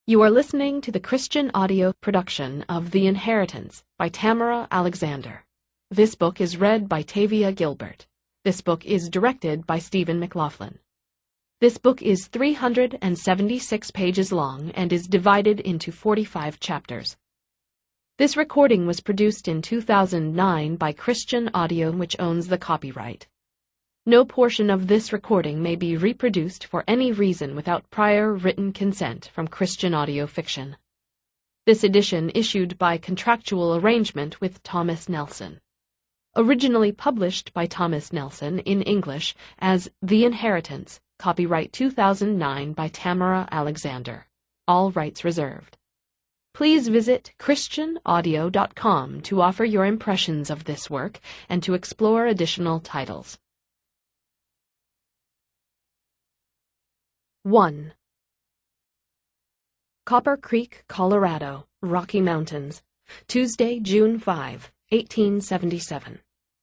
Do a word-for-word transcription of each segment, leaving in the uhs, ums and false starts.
You are listening to the Christian audio production of The Inheritance by Tamara Alexander. This book is read by Tavia Gilbert. This book is directed by Stephen McLaughlin. This book is three hundred seventy-six pages long and is divided into forty-five chapters. This recording was produced in two thousand nine by Christian Audio, which owns the copyright. No portion of this recording may be reproduced for any reason without prior written consent from Christian Audio Fiction. This edition issued by contractual arrangement with Thomas Nelson. Originally published by Thomas Nelson in English as The Inheritance, copyright two thousand nine by Tamara Alexander. All rights reserved. Please visit Christian audio dot com to offer your impressions of this work and to explore additional titles. one. Copper Creek, Colorado, Rocky Mountains, Tuesday, June fifth, eighteen seventy-seven.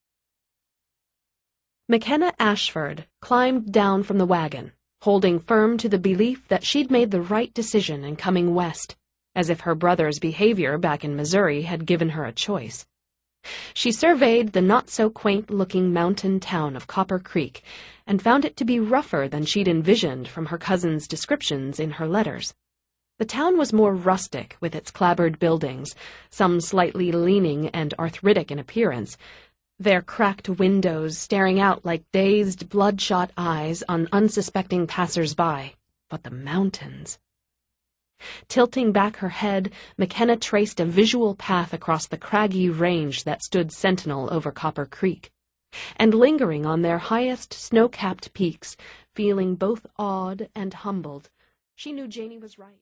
McKenna Ashford climbed down from the wagon, holding firm to the belief that she'd made the right decision in coming west, as if her brother's behavior back in Missouri had given her a choice. She surveyed the not-so-quaint-looking mountain town of Copper Creek and found it to be rougher than she'd envisioned from her cousin's descriptions in her letters. The town was more rustic, with its clapboard buildings, some slightly leaning and arthritic in appearance, their cracked windows staring out like dazed, bloodshot eyes on unsuspecting passers-by. But the mountains... Tilting back her head, McKenna traced a visual path across the craggy range that stood sentinel over Copper Creek, and lingering on their highest snow-capped peaks, feeling both awed and humbled, she knew Janey was right.